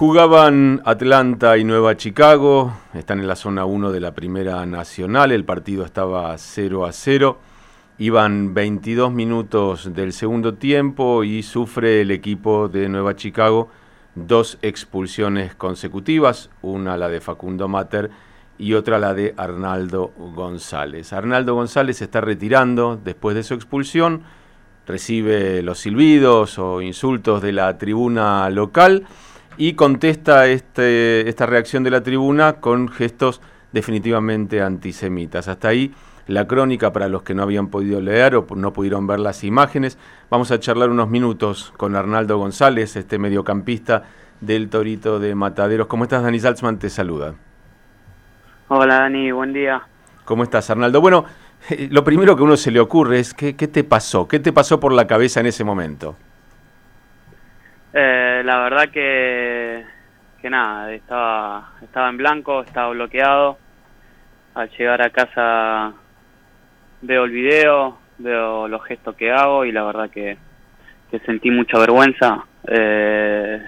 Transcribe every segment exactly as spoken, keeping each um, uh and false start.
Jugaban Atlanta y Nueva Chicago, están en la zona uno de la Primera Nacional, el partido estaba cero a cero, iban veintidós minutos del segundo tiempo y sufre el equipo de Nueva Chicago dos expulsiones consecutivas, una la de Facundo Matter y otra la de Arnaldo González. Arnaldo González se está retirando después de su expulsión, recibe los silbidos o insultos de la tribuna local y contesta este, esta reacción de la tribuna con gestos definitivamente antisemitas. Hasta ahí la crónica para los que no habían podido leer o no pudieron ver las imágenes. Vamos a charlar unos minutos con Arnaldo González, este mediocampista del Torito de Mataderos. ¿Cómo estás, Dani Salzman? Te saluda. Hola, Dani, buen día. ¿Cómo estás, Arnaldo? Bueno, eh, lo primero que a uno se le ocurre es, ¿qué, qué te pasó? ¿Qué te pasó por la cabeza en ese momento? Eh, la verdad que, que nada, estaba, estaba en blanco, estaba bloqueado. Al llegar a casa veo el video, veo los gestos que hago y la verdad que, que sentí mucha vergüenza, eh,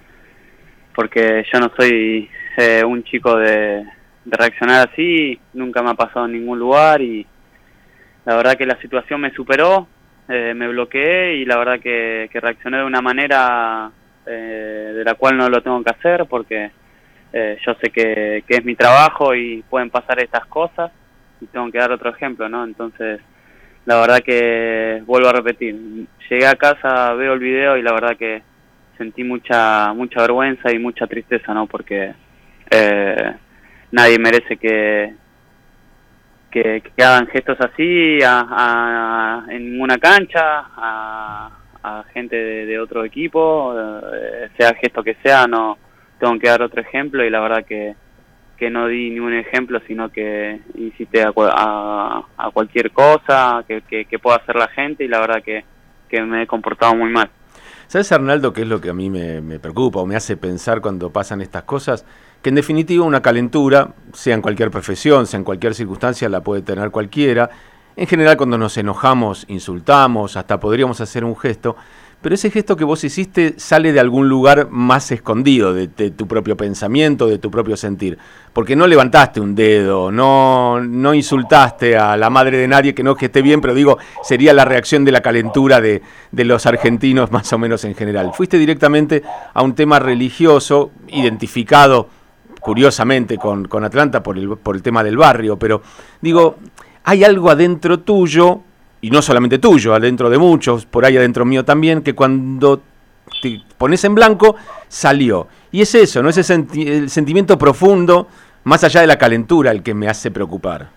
porque yo no soy eh, un chico de, de reaccionar así, nunca me ha pasado en ningún lugar y la verdad que la situación me superó. Eh, me bloqueé y la verdad que, que reaccioné de una manera eh, de la cual no lo tengo que hacer porque eh, yo sé que, que es mi trabajo y pueden pasar estas cosas y tengo que dar otro ejemplo, ¿no? Entonces, la verdad que vuelvo a repetir, llegué a casa, veo el video y la verdad que sentí mucha mucha vergüenza y mucha tristeza, ¿no? Porque eh, nadie merece que Que, que hagan gestos así a, a, en ninguna cancha, a, a gente de, de otro equipo, eh, sea gesto que sea, no tengo que dar otro ejemplo y la verdad que, que no di ningún ejemplo, sino que incité a, a, a cualquier cosa que, que, que pueda hacer la gente y la verdad que, que me he comportado muy mal. ¿Sabes, Arnaldo, qué es lo que a mí me, me preocupa o me hace pensar cuando pasan estas cosas? Que en definitiva una calentura, sea en cualquier profesión, sea en cualquier circunstancia, la puede tener cualquiera. En general cuando nos enojamos, insultamos, hasta podríamos hacer un gesto, pero ese gesto que vos hiciste sale de algún lugar más escondido, de, de tu propio pensamiento, de tu propio sentir. Porque no levantaste un dedo, no, no insultaste a la madre de nadie, que no que esté bien, pero digo, sería la reacción de la calentura de, de los argentinos más o menos en general. Fuiste directamente a un tema religioso, identificado curiosamente con, con Atlanta por el, por el tema del barrio, pero digo, hay algo adentro tuyo, y no solamente tuyo, adentro de muchos, por ahí adentro mío también, que cuando te pones en blanco, salió. Y es eso, ¿no? Ese senti- el sentimiento profundo, más allá de la calentura, el que me hace preocupar.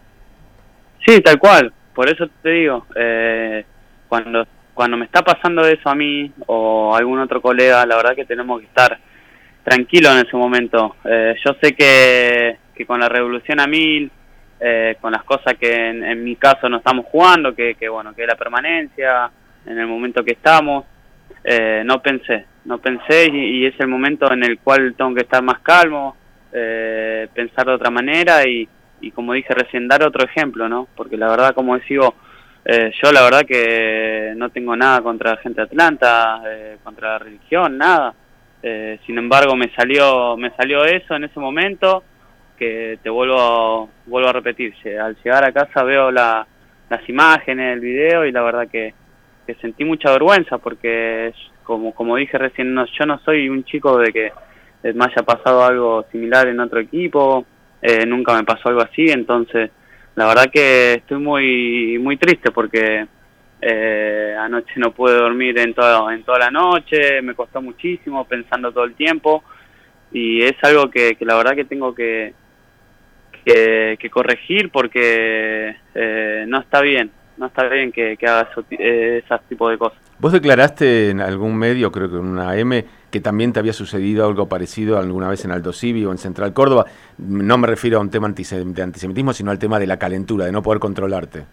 Sí, tal cual, por eso te digo, eh, cuando, cuando me está pasando eso a mí o a algún otro colega, la verdad que tenemos que estar tranquilo en ese momento. Eh, yo sé que, que con la revolución a mil, eh, con las cosas que en, en mi caso no estamos jugando, que, que bueno, que es la permanencia, en el momento que estamos, eh, no pensé, no pensé y, y es el momento en el cual tengo que estar más calmo, eh, pensar de otra manera y, y como dije recién, dar otro ejemplo, ¿no? Porque la verdad, como digo, eh, yo la verdad que no tengo nada contra la gente de Atlanta, eh, contra la religión, nada. Eh, sin embargo me salió me salió eso en ese momento que te vuelvo vuelvo a repetir, al llegar a casa veo la, las imágenes, el video y la verdad que, que sentí mucha vergüenza porque como como dije recién, no, yo no soy un chico de que me haya pasado algo similar en otro equipo, eh, nunca me pasó algo así, entonces la verdad que estoy muy muy triste porque Eh, anoche no pude dormir en toda, en toda la noche, me costó muchísimo pensando todo el tiempo y es algo que, que la verdad que tengo que, que, que corregir porque eh, no está bien, no está bien que, que haga eso, eh, ese tipo de cosas. Vos declaraste en algún medio, creo que en una M, que también te había sucedido algo parecido alguna vez en Aldo Civi o en Central Córdoba. No me refiero a un tema de antisemitismo, sino al tema de la calentura, de no poder controlarte.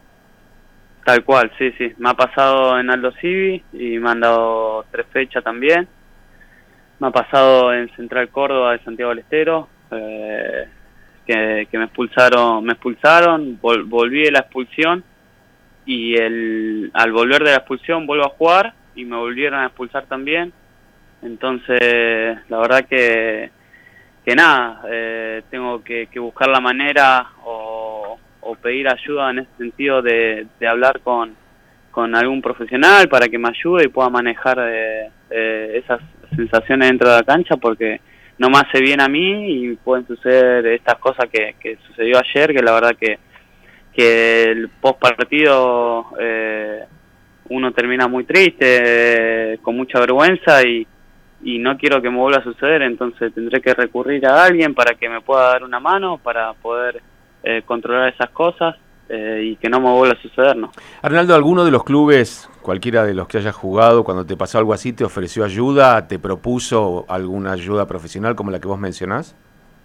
Tal cual, sí, sí. Me ha pasado en Aldo Civi y me han dado tres fechas también. Me ha pasado en Central Córdoba de Santiago del Estero, eh, que, que me expulsaron, me expulsaron, vol, volví de la expulsión y el, al volver de la expulsión vuelvo a jugar y me volvieron a expulsar también. Entonces, la verdad que, que nada, eh, tengo que, que buscar la manera o, o pedir ayuda en ese sentido de, de hablar con, con algún profesional para que me ayude y pueda manejar eh, eh, esas sensaciones dentro de la cancha, porque no me hace bien a mí y pueden suceder estas cosas que, que sucedió ayer, que la verdad que, que el post partido eh, uno termina muy triste, eh, con mucha vergüenza y, y no quiero que me vuelva a suceder, entonces tendré que recurrir a alguien para que me pueda dar una mano para poder eh, controlar esas cosas eh, y que no me vuelva a suceder, ¿no? Arnaldo, ¿alguno de los clubes, cualquiera de los que hayas jugado, cuando te pasó algo así, te ofreció ayuda, te propuso alguna ayuda profesional como la que vos mencionás?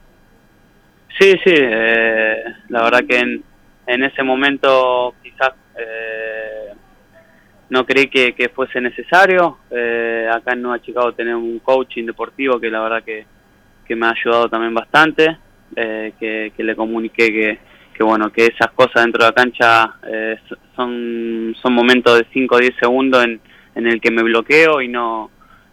Sí, sí, eh, la verdad que en, en ese momento quizás eh, no creí que, que fuese necesario. Eh, acá en Nueva Chicago tenemos un coaching deportivo que la verdad que, que me ha ayudado también bastante, eh, que, que le comuniqué que, que bueno, que esas cosas dentro de la cancha eh, son, son momentos de cinco o diez segundos en, en el que me bloqueo y no,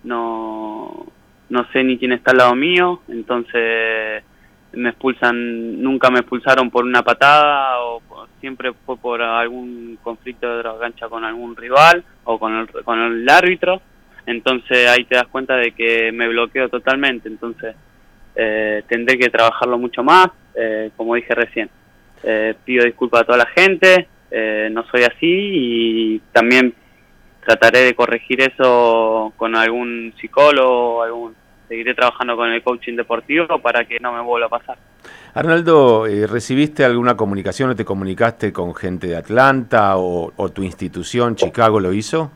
no, no sé ni quién está al lado mío, entonces me expulsan, nunca me expulsaron por una patada o por, siempre fue por algún conflicto de la cancha con algún rival o con el, con el árbitro, entonces ahí te das cuenta de que me bloqueo totalmente, entonces eh, tendré que trabajarlo mucho más, eh, como dije recién, eh, pido disculpas a toda la gente, eh, no soy así y también trataré de corregir eso con algún psicólogo o algún seguiré trabajando con el coaching deportivo para que no me vuelva a pasar. Arnaldo, eh, ¿recibiste alguna comunicación o te comunicaste con gente de Atlanta o, o tu institución, Chicago, lo hizo?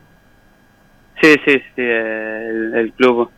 Sí, sí, sí, el, el club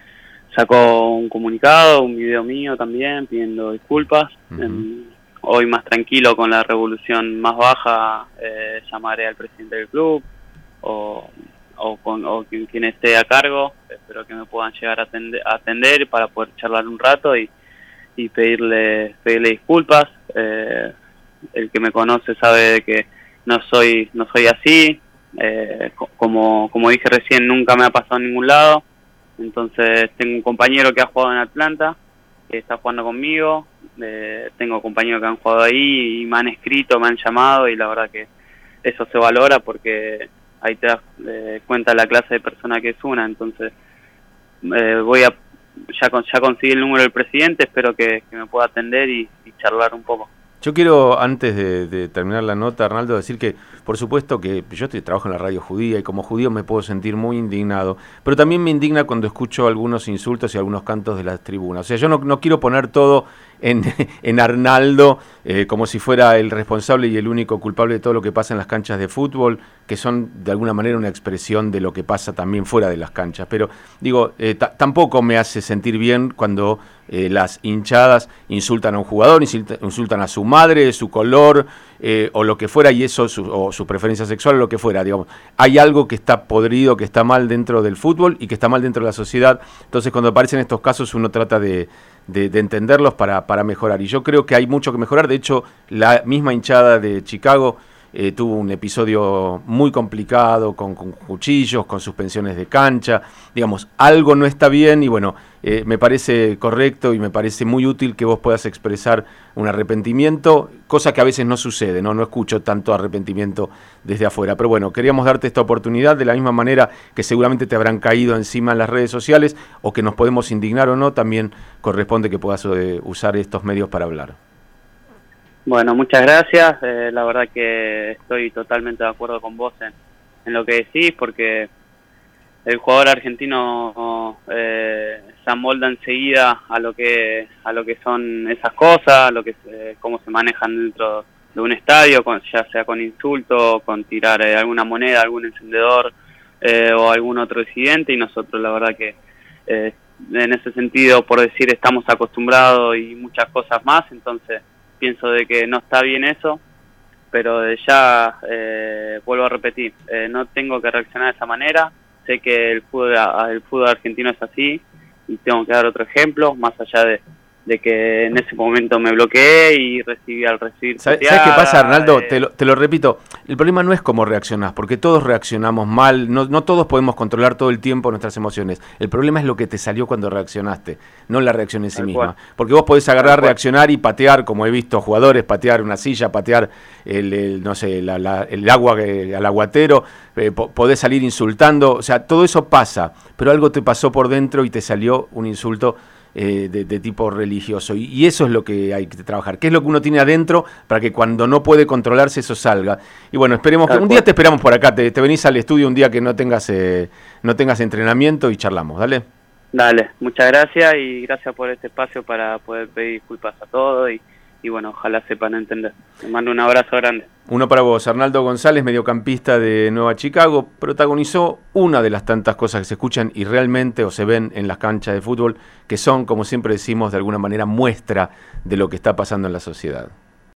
sacó un comunicado, un video mío también pidiendo disculpas. Uh-huh. eh, hoy más tranquilo con la revolución más baja, eh, llamaré al presidente del club o... o con o quien, quien esté a cargo, espero que me puedan llegar a atender, a atender para poder charlar un rato y, y pedirle pedirle disculpas. Eh, el que me conoce sabe de que no soy no soy así, eh, como como dije recién, nunca me ha pasado en ningún lado, entonces tengo un compañero que ha jugado en Atlanta, que está jugando conmigo, eh, tengo compañeros que han jugado ahí y me han escrito, me han llamado y la verdad que eso se valora porque ahí te das eh, cuenta la clase de persona que es una, entonces eh, voy a ya, con, ya conseguí el número del presidente, espero que, que me pueda atender y, y charlar un poco. Yo quiero, antes de, de terminar la nota, Arnaldo, decir que, por supuesto que yo estoy, trabajo en la radio judía y como judío me puedo sentir muy indignado, pero también me indigna cuando escucho algunos insultos y algunos cantos de las tribunas. O sea, yo no, no quiero poner todo en, en Arnaldo eh, como si fuera el responsable y el único culpable de todo lo que pasa en las canchas de fútbol, que son de alguna manera una expresión de lo que pasa también fuera de las canchas. Pero digo, eh, tampoco me hace sentir bien cuando eh, las hinchadas insultan a un jugador, insultan a su madre, su color eh, o lo que fuera, y eso su, o su preferencia sexual o lo que fuera, digamos. Hay algo que está podrido, que está mal dentro del fútbol y que está mal dentro de la sociedad. Entonces, cuando aparecen estos casos, uno trata de, de, de entenderlos para, para mejorar. Y yo creo que hay mucho que mejorar. De hecho, la misma hinchada de Chicago Eh, tuvo un episodio muy complicado con, con cuchillos, con suspensiones de cancha, digamos, algo no está bien y bueno, eh, me parece correcto y me parece muy útil que vos puedas expresar un arrepentimiento, cosa que a veces no sucede, no, no escucho tanto arrepentimiento desde afuera, pero bueno, queríamos darte esta oportunidad de la misma manera que seguramente te habrán caído encima en las redes sociales o que nos podemos indignar o no, también corresponde que puedas eh, usar estos medios para hablar. Bueno, muchas gracias. Eh, la verdad que estoy totalmente de acuerdo con vos en, en lo que decís, porque el jugador argentino eh, se amolda enseguida a lo que a lo que son esas cosas, a lo que eh, cómo se manejan dentro de un estadio, con, ya sea con insulto, con tirar eh, alguna moneda, algún encendedor eh, o algún otro incidente, y nosotros la verdad que eh, en ese sentido, por decir, estamos acostumbrados y muchas cosas más, entonces pienso de que no está bien eso, pero ya eh, vuelvo a repetir, eh, no tengo que reaccionar de esa manera, sé que el fútbol, el fútbol argentino es así y tengo que dar otro ejemplo, más allá de, de que en ese momento me bloqueé y recibí al recibir. ¿Sabes qué pasa, Arnaldo? Eh... Te, lo, te lo repito, el problema no es cómo reaccionás, porque todos reaccionamos mal, no, no todos podemos controlar todo el tiempo nuestras emociones. El problema es lo que te salió cuando reaccionaste, no la reacción en sí misma. Porque vos podés agarrar, reaccionar y patear, como he visto jugadores, patear una silla, patear el, el no sé, la, la, el agua que, al aguatero, eh, podés salir insultando, o sea, todo eso pasa, pero algo te pasó por dentro y te salió un insulto Eh, de, de tipo religioso, y, y eso es lo que hay que trabajar, qué es lo que uno tiene adentro para que cuando no puede controlarse eso salga. Y bueno, esperemos que un día te esperamos por acá, te, te venís al estudio un día que no tengas eh, no tengas entrenamiento y charlamos, dale. Dale, muchas gracias y gracias por este espacio para poder pedir disculpas a todos y, y bueno, ojalá sepan entender. Te mando un abrazo grande. Uno para vos. Arnaldo González, mediocampista de Nueva Chicago, protagonizó una de las tantas cosas que se escuchan y realmente o se ven en las canchas de fútbol, que son, como siempre decimos, de alguna manera muestra de lo que está pasando en la sociedad.